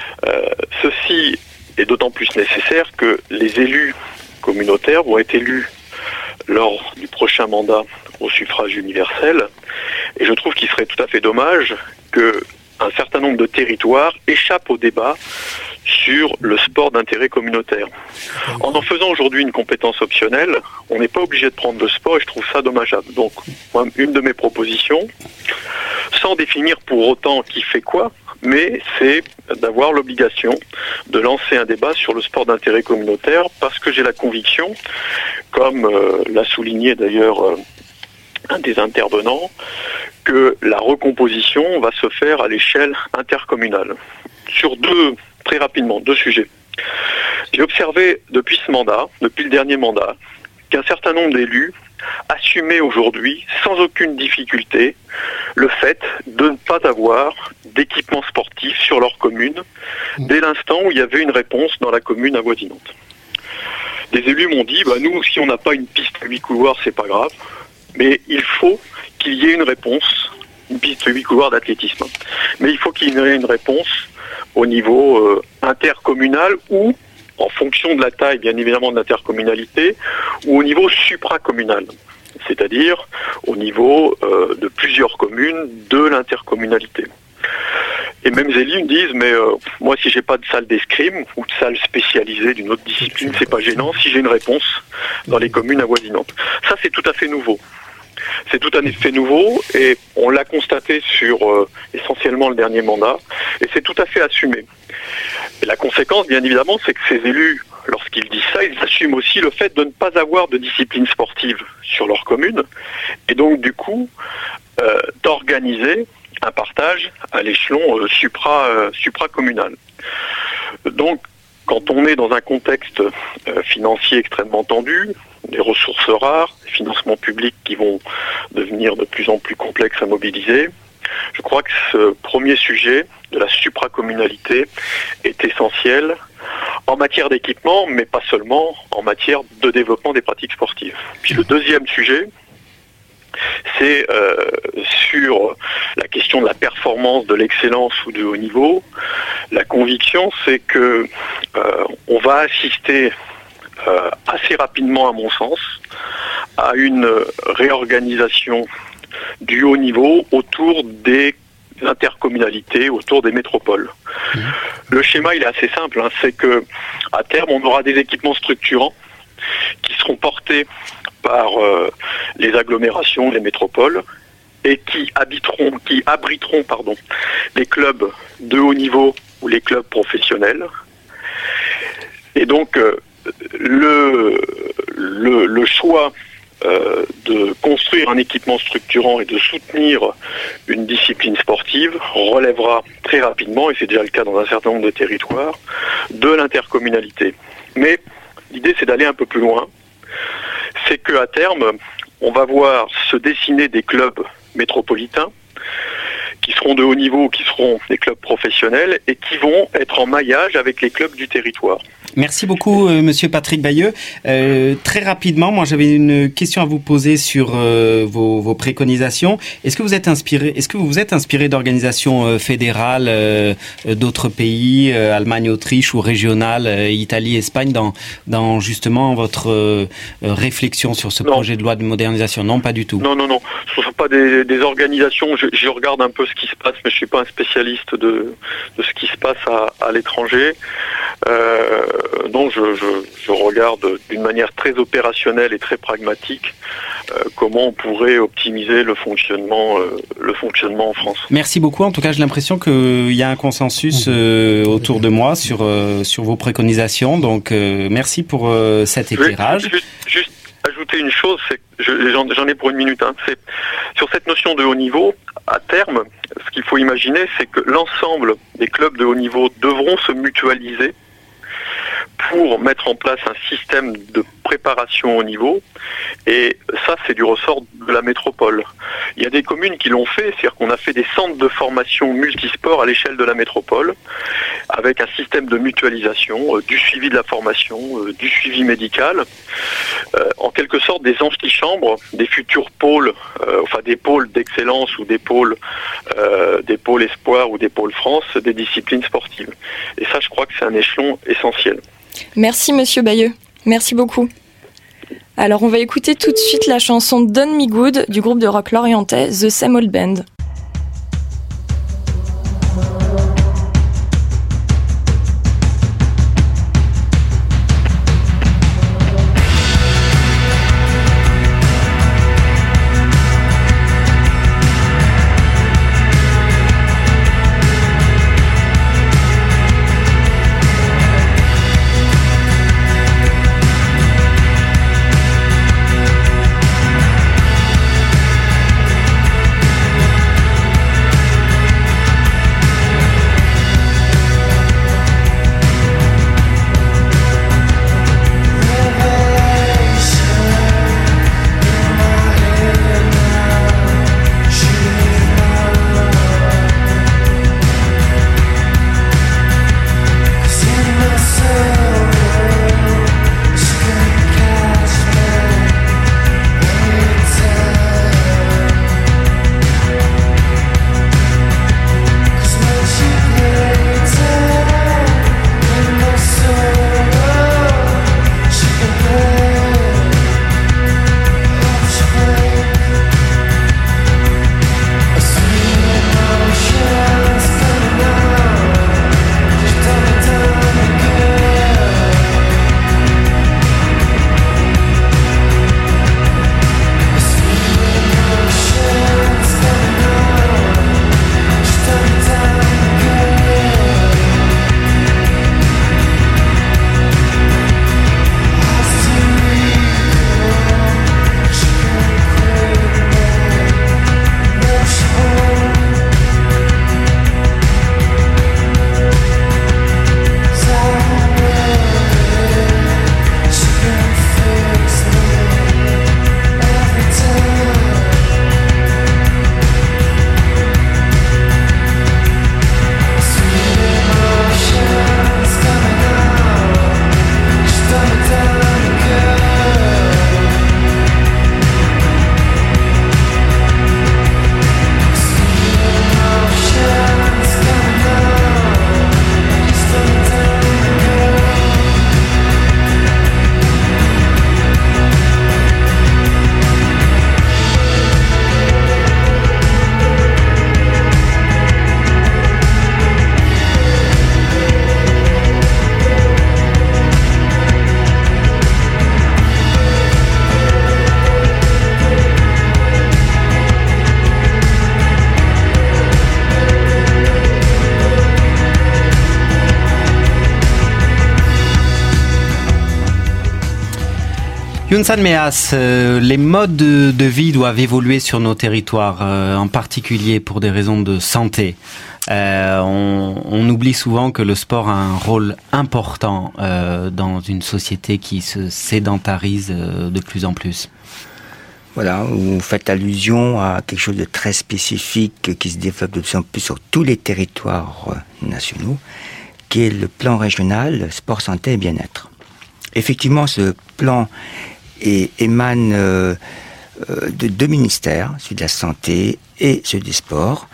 Ceci est d'autant plus nécessaire que les élus communautaires vont être élus lors du prochain mandat au suffrage universel, et je trouve qu'il serait tout à fait dommage qu'un certain nombre de territoires échappent au débat sur le sport d'intérêt communautaire. En faisant aujourd'hui une compétence optionnelle, on n'est pas obligé de prendre le sport, et je trouve ça dommageable. Donc, moi, une de mes propositions, sans définir pour autant qui fait quoi, mais c'est d'avoir l'obligation de lancer un débat sur le sport d'intérêt communautaire, parce que j'ai la conviction, comme l'a souligné d'ailleurs un des intervenants, que la recomposition va se faire à l'échelle intercommunale. Sur très rapidement, deux sujets. J'ai observé depuis le dernier mandat, qu'un certain nombre d'élus assumaient aujourd'hui, sans aucune difficulté, le fait de ne pas avoir d'équipement sportif sur leur commune, dès l'instant où il y avait une réponse dans la commune avoisinante. Des élus m'ont dit, nous, si on n'a pas une piste 8 couloirs, c'est pas grave, mais il faut qu'il y ait une réponse, une piste 8 couloirs d'athlétisme, mais il faut qu'il y ait une réponse au niveau intercommunal ou, en fonction de la taille, bien évidemment, de l'intercommunalité, ou au niveau supracommunal, c'est-à-dire au niveau de plusieurs communes de l'intercommunalité. Et même les élus me disent, mais moi, si j'ai pas de salle d'escrime ou de salle spécialisée d'une autre discipline, c'est pas gênant si j'ai une réponse dans les communes avoisinantes. Ça, c'est tout à fait nouveau. C'est tout à fait nouveau et on l'a constaté sur essentiellement le dernier mandat et c'est tout à fait assumé. Et la conséquence, bien évidemment, c'est que ces élus, lorsqu'ils disent ça, ils assument aussi le fait de ne pas avoir de discipline sportive sur leur commune et donc du coup d'organiser un partage à l'échelon supracommunal. Donc quand on est dans un contexte financier extrêmement tendu, des ressources rares, des financements publics qui vont devenir de plus en plus complexes à mobiliser, je crois que ce premier sujet de la supracommunalité est essentiel en matière d'équipement, mais pas seulement, en matière de développement des pratiques sportives. Puis le deuxième sujet, c'est sur la question de la performance, de l'excellence ou du haut niveau. La conviction, c'est que on va assister assez rapidement, à mon sens, à une réorganisation du haut niveau autour des intercommunalités, autour des métropoles. Le schéma, il est assez simple, c'est que à terme, on aura des équipements structurants qui seront portés par les agglomérations, les métropoles, et qui abriteront les clubs de haut niveau ou les clubs professionnels. Et donc, le choix de construire un équipement structurant et de soutenir une discipline sportive relèvera très rapidement, et c'est déjà le cas dans un certain nombre de territoires, de l'intercommunalité. Mais l'idée, c'est d'aller un peu plus loin. C'est qu'à terme, on va voir se dessiner des clubs métropolitains qui seront de haut niveau, qui seront des clubs professionnels et qui vont être en maillage avec les clubs du territoire. Merci beaucoup, Monsieur Patrick Bayeux. Très rapidement, moi j'avais une question à vous poser sur vos préconisations. Est-ce que vous vous êtes inspiré d'organisations fédérales d'autres pays, Allemagne, Autriche ou régionales, Italie, Espagne, dans justement votre réflexion sur ce projet de loi de modernisation? Non, pas du tout. Non. Ce ne sont pas des organisations. Je regarde un peu ce qui se passe, mais je suis pas un spécialiste de ce qui se passe à l'étranger. Donc je regarde d'une manière très opérationnelle et très pragmatique comment on pourrait optimiser le fonctionnement en France. Merci beaucoup. En tout cas, j'ai l'impression qu'il y a un consensus autour de moi sur vos préconisations. Donc merci pour cet éclairage. Juste ajouter une chose, c'est que j'en ai pour une minute. C'est sur cette notion de haut niveau. À terme, ce qu'il faut imaginer, c'est que l'ensemble des clubs de haut niveau devront se mutualiser pour mettre en place un système de préparation au niveau, et ça c'est du ressort de la métropole. Il y a des communes qui l'ont fait, c'est-à-dire qu'on a fait des centres de formation multisports à l'échelle de la métropole, avec un système de mutualisation, du suivi de la formation, du suivi médical, en quelque sorte des antichambres, des futurs pôles, des pôles d'excellence ou des pôles espoir ou des pôles France, des disciplines sportives. Et ça, je crois que c'est un échelon essentiel. Merci Monsieur Bayeux, merci beaucoup. Alors on va écouter tout de suite la chanson Done Me Good du groupe de rock lorientais The Same Old Band. Yunsan Meas, les modes de vie doivent évoluer sur nos territoires, en particulier pour des raisons de santé. On oublie souvent que le sport a un rôle important dans une société qui se sédentarise de plus en plus. Voilà, vous faites allusion à quelque chose de très spécifique qui se développe de plus en plus sur tous les territoires nationaux, qui est le plan régional sport, santé et bien-être. Effectivement, ce plan émane de deux ministères, celui de la santé et celui des sports,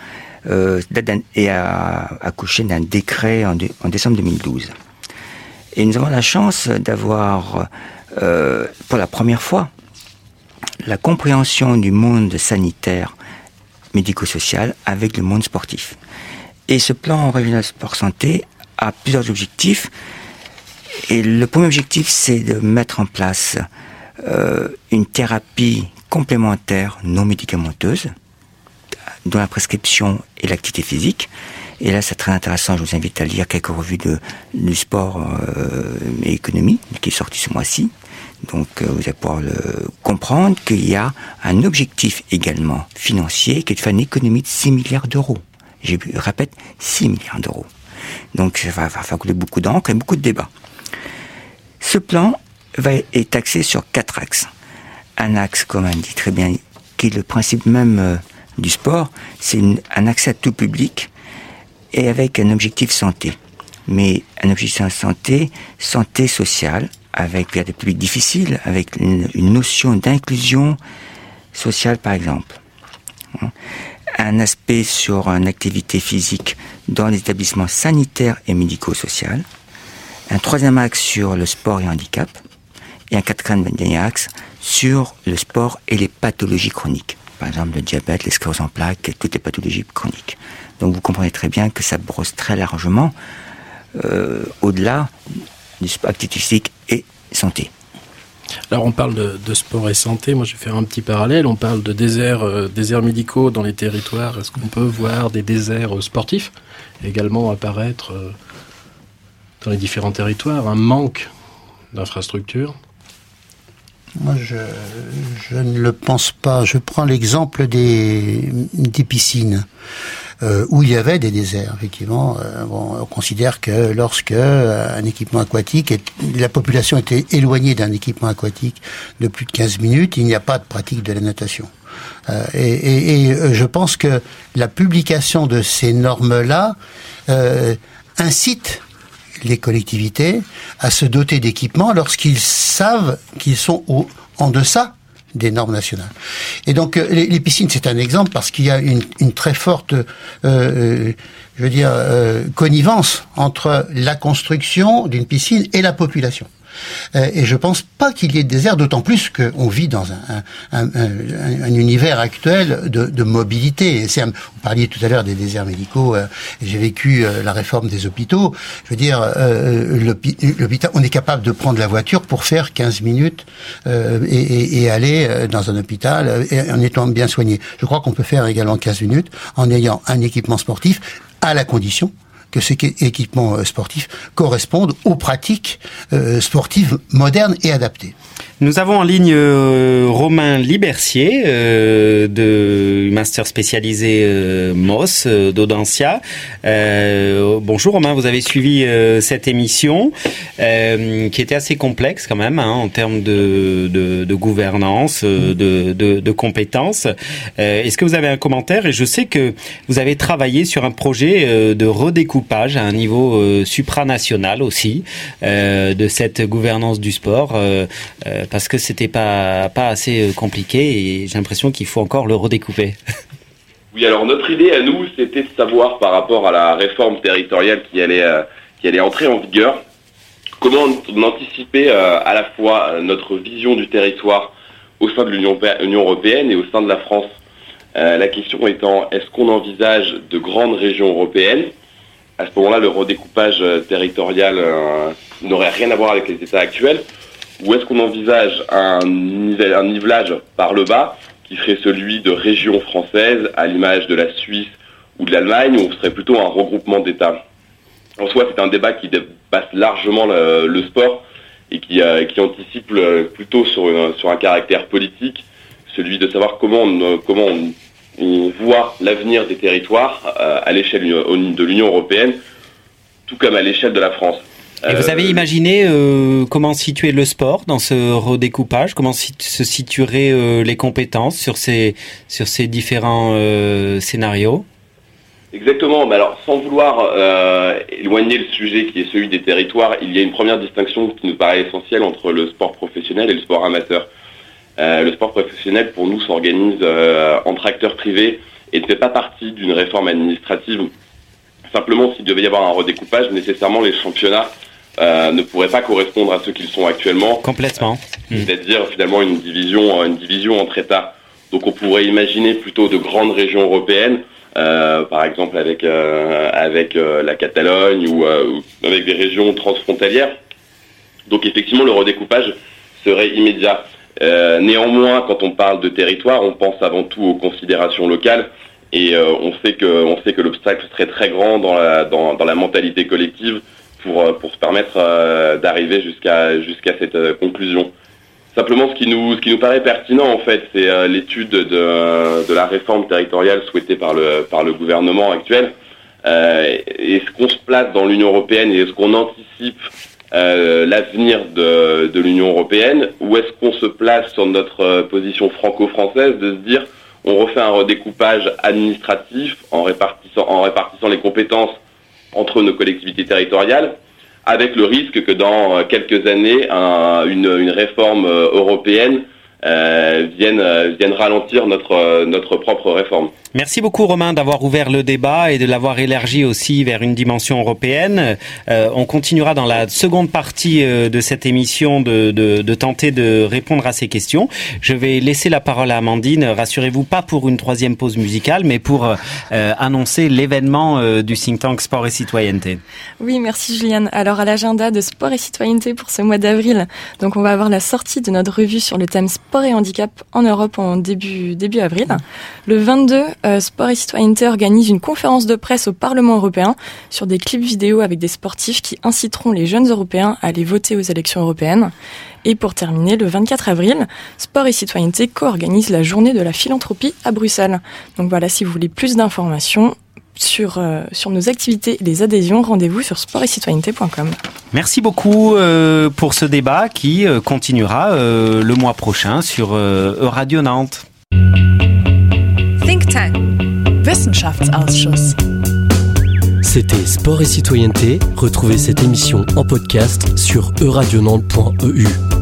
et a accouché d'un décret en décembre 2012. Et nous avons la chance d'avoir, pour la première fois, la compréhension du monde sanitaire, médico-social avec le monde sportif. Et ce plan régional sport-santé a plusieurs objectifs. Et le premier objectif, c'est de mettre en place une thérapie complémentaire non médicamenteuse, dont la prescription et l'activité physique. Et là, c'est très intéressant. Je vous invite à lire quelques revues du sport et économie, qui est sorti ce mois-ci. Donc, vous allez pouvoir comprendre qu'il y a un objectif également financier qui est de faire une économie de 6 milliards d'euros. Je répète, 6 milliards d'euros. Donc, ça va faire couler beaucoup d'encre et beaucoup de débats. Ce plan est axé sur 4 axes. Un axe, comme on dit très bien, qui est le principe même du sport, c'est un accès à tout public et avec un objectif santé. Mais un objectif santé sociale, avec des publics difficiles, avec une notion d'inclusion sociale, par exemple. Un aspect sur une activité physique dans les établissements sanitaires et médico-sociaux. Un troisième axe sur le sport et handicap. Et un quatrième axe sur le sport et les pathologies chroniques. Par exemple, le diabète, les scléroses en plaques et toutes les pathologies chroniques. Donc vous comprenez très bien que ça brosse très largement au-delà du sport, activité physique et santé. Alors on parle de sport et santé, moi je vais faire un petit parallèle, on parle de déserts médicaux dans les territoires, est-ce qu'on peut voir des déserts sportifs également apparaître dans les différents territoires, un manque d'infrastructures? Moi, je ne le pense pas. Je prends l'exemple des piscines, où il y avait des déserts, effectivement. On considère que lorsque un équipement aquatique, la population était éloignée d'un équipement aquatique de plus de 15 minutes, il n'y a pas de pratique de la natation. Et je pense que la publication de ces normes-là incite les collectivités à se doter d'équipements lorsqu'ils savent qu'ils sont en deçà des normes nationales. Et donc les piscines, c'est un exemple parce qu'il y a une très forte connivence entre la construction d'une piscine et la population. Et je pense pas qu'il y ait de désert, d'autant plus qu'on vit dans un univers actuel de mobilité. Vous parliez tout à l'heure des déserts médicaux. J'ai vécu la réforme des hôpitaux. Je veux dire, l'hôpital, on est capable de prendre la voiture pour faire 15 minutes et aller dans un hôpital en étant bien soigné. Je crois qu'on peut faire également 15 minutes en ayant un équipement sportif, à la condition que ces équipements sportifs correspondent aux pratiques sportives modernes et adaptées. Nous avons en ligne Romain Libercier de master spécialisé MOS d'Audencia. Bonjour Romain, vous avez suivi cette émission qui était assez complexe quand même en termes de gouvernance, de compétences. Est-ce que vous avez un commentaire? Et je sais que vous avez travaillé sur un projet de redécoupage à un niveau supranational aussi de cette gouvernance du sport. Parce que c'était pas assez compliqué et j'ai l'impression qu'il faut encore le redécouper. Oui, alors notre idée à nous, c'était de savoir par rapport à la réforme territoriale qui allait entrer en vigueur, comment on anticipait à la fois notre vision du territoire au sein de l'Union européenne et au sein de la France. La question étant, est-ce qu'on envisage de grandes régions européennes? À ce moment-là, le redécoupage territorial n'aurait rien à voir avec les États actuels. Ou est-ce qu'on envisage un nivelage par le bas qui serait celui de régions françaises, à l'image de la Suisse ou de l'Allemagne, où on serait plutôt un regroupement d'États? En soi, c'est un débat qui dépasse largement le sport et qui anticipe plutôt sur un caractère politique, celui de savoir comment on voit l'avenir des territoires à l'échelle de l'Union européenne, tout comme à l'échelle de la France. Et vous avez imaginé comment situer le sport dans ce redécoupage, comment se situeraient les compétences sur ces différents scénarios? Exactement. Mais alors, sans vouloir éloigner le sujet qui est celui des territoires, il y a une première distinction qui nous paraît essentielle entre le sport professionnel et le sport amateur. Le sport professionnel, pour nous, s'organise entre acteurs privés et ne fait pas partie d'une réforme administrative. Simplement, s'il devait y avoir un redécoupage, nécessairement les championnats ne pourraient pas correspondre à ceux qu'ils sont actuellement. Complètement. C'est-à-dire finalement une division entre États. Donc on pourrait imaginer plutôt de grandes régions européennes, par exemple avec la Catalogne ou avec des régions transfrontalières. Donc effectivement le redécoupage serait immédiat. Néanmoins, quand on parle de territoire, on pense avant tout aux considérations locales. Et on sait que l'obstacle serait très grand dans la mentalité collective pour se permettre d'arriver jusqu'à cette conclusion. Simplement, ce qui nous paraît pertinent en fait, c'est l'étude de la réforme territoriale souhaitée par le gouvernement actuel. Est-ce qu'on se place dans l'Union européenne et est-ce qu'on anticipe l'avenir de l'Union européenne, ou est-ce qu'on se place sur notre position franco-française de se dire on refait un redécoupage administratif en répartissant les compétences entre nos collectivités territoriales, avec le risque que dans quelques années, une réforme européenne vienne ralentir notre propre réforme. Merci beaucoup Romain d'avoir ouvert le débat et de l'avoir élargi aussi vers une dimension européenne. On continuera dans la seconde partie de cette émission de tenter de répondre à ces questions. Je vais laisser la parole à Amandine, rassurez-vous, pas pour une troisième pause musicale, mais pour annoncer l'événement du think tank Sport et Citoyenneté. Oui, merci Juliane. Alors à l'agenda de Sport et Citoyenneté pour ce mois d'avril, donc on va avoir la sortie de notre revue sur le thème Sport et handicap en Europe en début avril. Le 22, Sport et Citoyenneté organise une conférence de presse au Parlement européen sur des clips vidéo avec des sportifs qui inciteront les jeunes Européens à aller voter aux élections européennes. Et pour terminer, le 24 avril, Sport et Citoyenneté co-organise la journée de la philanthropie à Bruxelles. Donc voilà, si vous voulez plus d'informations sur nos activités et les adhésions, rendez-vous sur sportetcitoyenneté.com. Merci beaucoup pour ce débat qui continuera le mois prochain sur Radio Nantes. Think Tank. Wissenschaftsausschuss. C'était Sport et Citoyenneté. Retrouvez cette émission en podcast sur eradionante.eu.